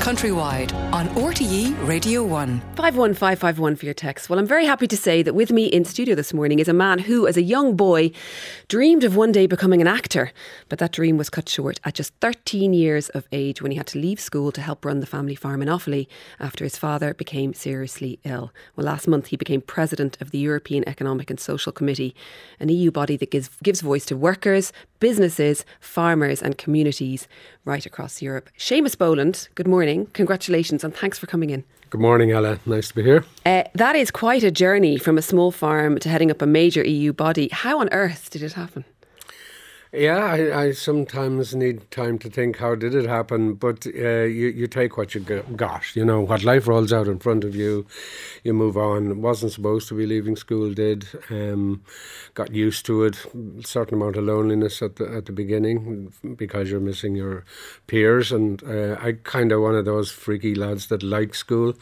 countrywide on RTE Radio 1. 51551 for your text. Well, I'm very happy to say that with me in studio this morning is a man who, as a young boy, dreamed of one day becoming an actor. But that dream was cut short at just 13 years of age when he had to leave school to help run the family farm in Offaly after his father became seriously ill. Well, last month he became president of the European Economic and Social Committee, an EU body that gives voice to workers, businesses, farmers and communities right across Europe. Seamus Boland, good morning. Congratulations and thanks for coming in. Good morning, Ella. Nice to be here. That is quite a journey from a small farm to heading up a major EU body. How on earth did it happen? Yeah, I sometimes need time to think how did it happen, but you take what you got. You know, what life rolls out in front of you, you move on. Wasn't supposed to be leaving school, did. Got used to it. Certain amount of loneliness at the beginning because you're missing your peers, and I kind of one of those freaky lads that like school,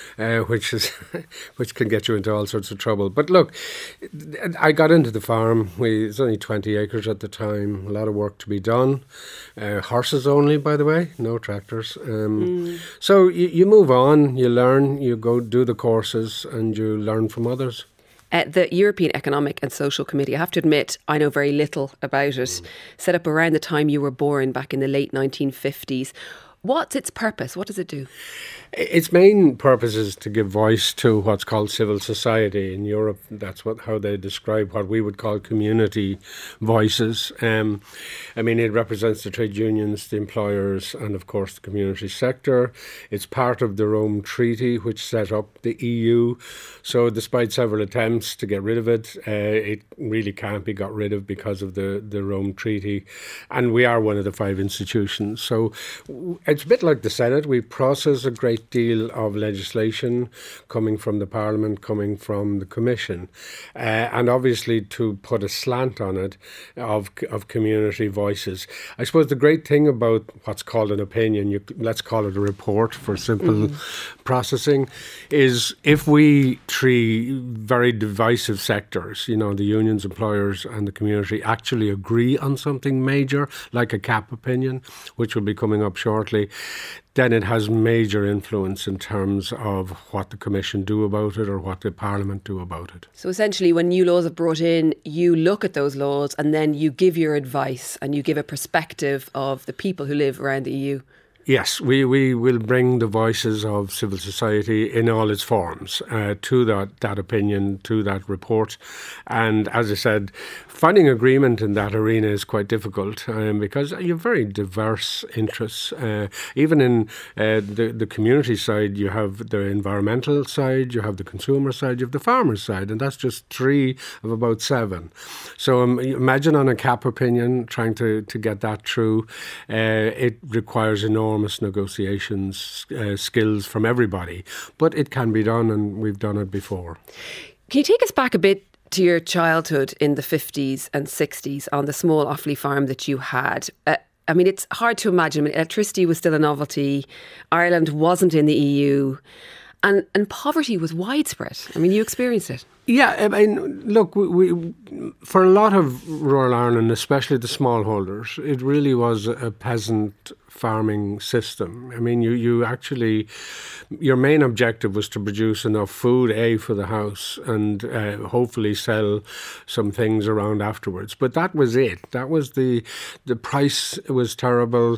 which can get you into all sorts of trouble. But look, I got into the farm. It's only 20 acres at the time. A lot of work to be done. Horses only, by the way, no tractors. So you move on, you learn, you go do the courses and you learn from others. The European Economic and Social Committee, I have to admit, I know very little about it. Set up around the time you were born back in the late 1950s. What's its purpose? What does it do? Its main purpose is to give voice to what's called civil society in Europe. That's how they describe what we would call community voices. I mean, it represents the trade unions, the employers, and of course the community sector. It's part of the Rome Treaty, which set up the EU. So despite several attempts to get rid of it, it really can't be got rid of because of the Rome Treaty. And we are one of the 5 institutions. So it's a bit like the Senate. We process a great deal of legislation coming from the Parliament, coming from the Commission, and obviously to put a slant on it of community voices. I suppose the great thing about what's called an opinion, let's call it a report for simple processing, is if we 3 very divisive sectors, you know, the unions, employers and the community actually agree on something major, like a CAP opinion, which will be coming up shortly, then it has major influence in terms of what the Commission do about it or what the Parliament do about it. So essentially, when new laws are brought in, you look at those laws and then you give your advice and you give a perspective of the people who live around the EU. Yes, we will bring the voices of civil society in all its forms to that opinion, to that report. And as I said, finding agreement in that arena is quite difficult because you have very diverse interests. Even in the community side, you have the environmental side, you have the consumer side, you have the farmer side, and that's just 3 of about 7. So imagine on a CAP opinion, trying to get that through, it requires enormous negotiations skills from everybody, but it can be done and we've done it before. Can you take us back a bit to your childhood in the 50s and 60s on the small Offaly farm that you had? I mean, it's hard to imagine. I mean, electricity was still a novelty. Ireland wasn't in the EU. And poverty was widespread. I mean, you experienced it. Yeah, I mean, look, we for a lot of rural Ireland, especially the smallholders, it really was a peasant farming system. I mean, you actually, your main objective was to produce enough food, for the house and hopefully sell some things around afterwards. But that was it. That was the price was terrible.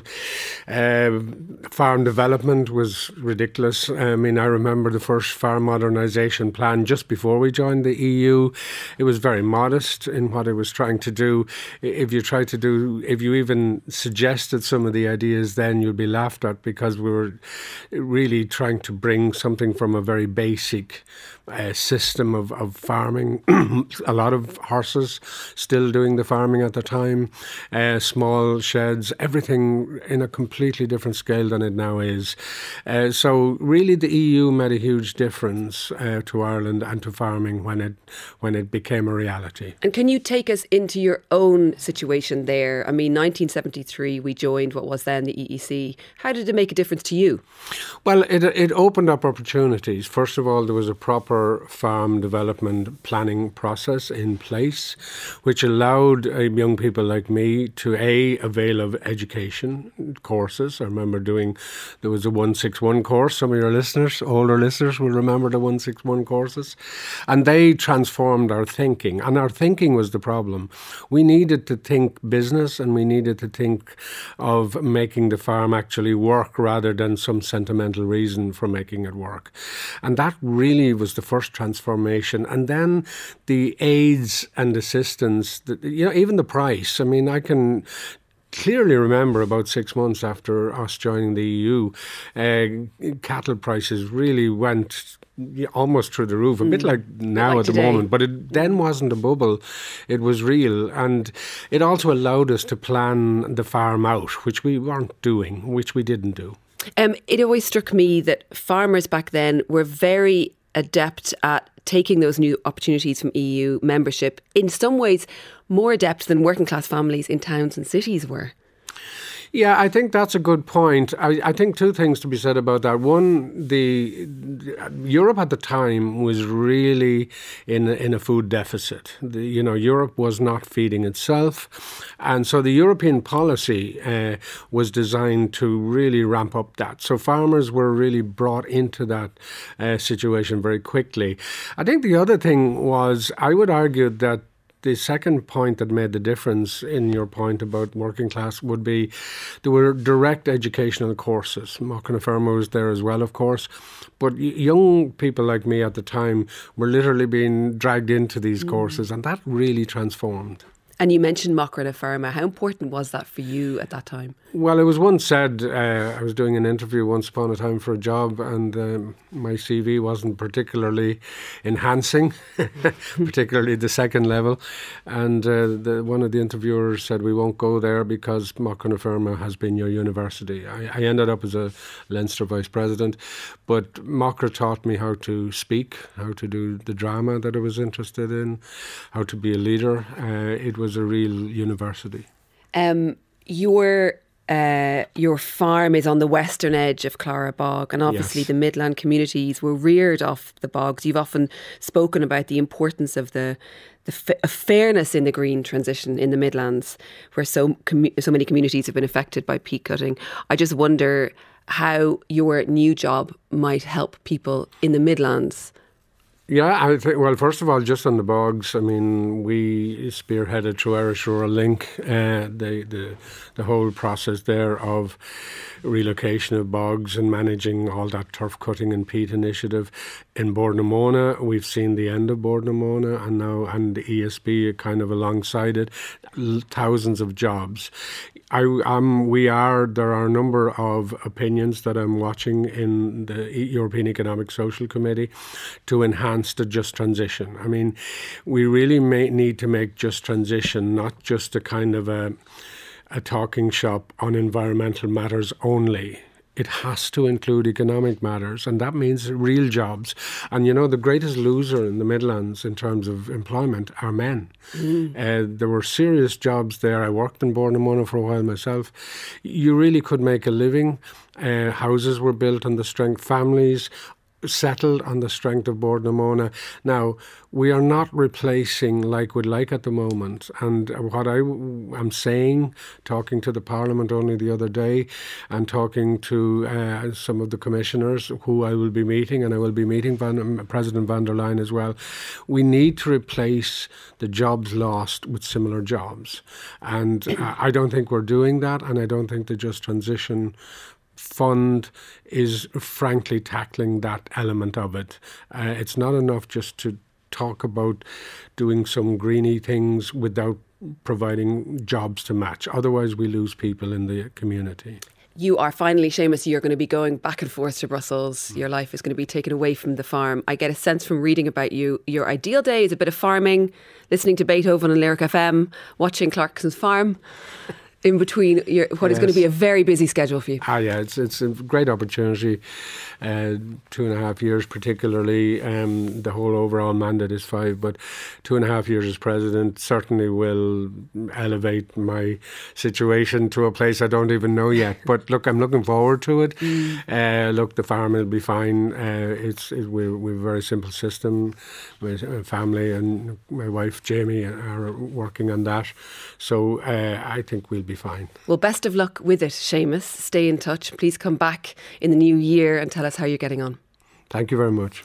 Farm development was ridiculous. I mean, I remember the first farm modernisation plan just before we joined the EU. It was very modest in what it was trying to do. If you even suggested some of the ideas, then you'd be laughed at because we were really trying to bring something from a very basic system of farming. A lot of horses still doing the farming at the time, small sheds, everything in a completely different scale than it now is. So really the EU made a huge difference to Ireland and to farming when it became a reality. And can you take us into your own situation there? I mean, 1973, we joined what was then the EEC. How did it make a difference to you? Well, it opened up opportunities. First of all, there was a proper farm development planning process in place, which allowed young people like me to avail of education courses. I remember there was a 161 course. Some of your older listeners will remember the 161 courses. And they transformed our thinking. And our thinking was the problem. We needed to think business, and we needed to think of making the farm actually work rather than some sentimental reason for making it work. And that really was the first transformation. And then the aids and assistance, even the price. I mean, I can clearly remember about 6 months after us joining the EU, cattle prices really went almost through the roof, a bit like now at the moment, but it then wasn't a bubble, it was real. And it also allowed us to plan the farm out, which we weren't doing, which we didn't do. It always struck me that farmers back then were very adept at taking those new opportunities from EU membership, in some ways more adept than working class families in towns and cities were. Yeah, I think that's a good point. I think two things to be said about that. One, Europe at the time was really in a food deficit. Europe was not feeding itself. And so the European policy was designed to really ramp up that. So farmers were really brought into that situation very quickly. I think the other thing was, I would argue that the second point that made the difference in your point about working class would be there were direct educational courses. Macra na Feirme was there as well, of course. But young people like me at the time were literally being dragged into these courses, and that really transformed. And you mentioned Macra na Feirme. How important was that for you at that time? Well, it was once said, I was doing an interview once upon a time for a job, and my CV wasn't particularly enhancing, particularly the second level. And one of the interviewers said, we won't go there because Macra na Feirme has been your university. I ended up as a Leinster vice president, but Macra taught me how to speak, how to do the drama that I was interested in, how to be a leader. It was a real university. Your farm is on the western edge of Clara Bog, and obviously the Midland communities were reared off the bogs. You've often spoken about the importance of the fairness in the green transition in the Midlands, where so many communities have been affected by peat cutting. I just wonder how your new job might help people in the Midlands. Yeah, I think, well, first of all, just on the bogs, I mean, we spearheaded through Irish Rural Link the whole process there of relocation of bogs and managing all that turf cutting and peat initiative. In Bord-na-Mona, we've seen the end of Bord-na-Mona, and the ESB kind of alongside it, thousands of jobs. There are a number of opinions that I'm watching in the European Economic Social Committee to enhance the just transition. I mean, we really need to make just transition not just a kind of a talking shop on environmental matters only. It has to include economic matters, and that means real jobs. And, the greatest loser in the Midlands in terms of employment are men. There were serious jobs there. I worked in Bord-na-Mona for a while myself. You really could make a living. Houses were built on the strength, families settled on the strength of Bord-na-Mona. Now, we are not replacing like we'd like at the moment. And what I'm saying, talking to the Parliament only the other day and talking to some of the commissioners who I will be meeting, and I will be meeting President van der Leyen as well, we need to replace the jobs lost with similar jobs. And I don't think we're doing that, and I don't think the Just Transition Fund is frankly tackling that element of it. It's not enough just to talk about doing some greeny things without providing jobs to match. Otherwise, we lose people in the community. You are finally, Seamus, you're going to be going back and forth to Brussels. Your life is going to be taken away from the farm. I get a sense from reading about you, your ideal day is a bit of farming, listening to Beethoven on Lyric FM, watching Clarkson's Farm. in between what is going to be a very busy schedule for you. Yeah, it's a great opportunity. 2.5 years particularly. The whole overall mandate is 5, but 2.5 years as president certainly will elevate my situation to a place I don't even know yet. But look, I'm looking forward to it. Look, the farm will be fine. We have a very simple system. My family and my wife Jamie are working on that. So I think we'll be fine. Well, best of luck with it, Seamus. Stay in touch. Please come back in the new year and tell us how you're getting on. Thank you very much.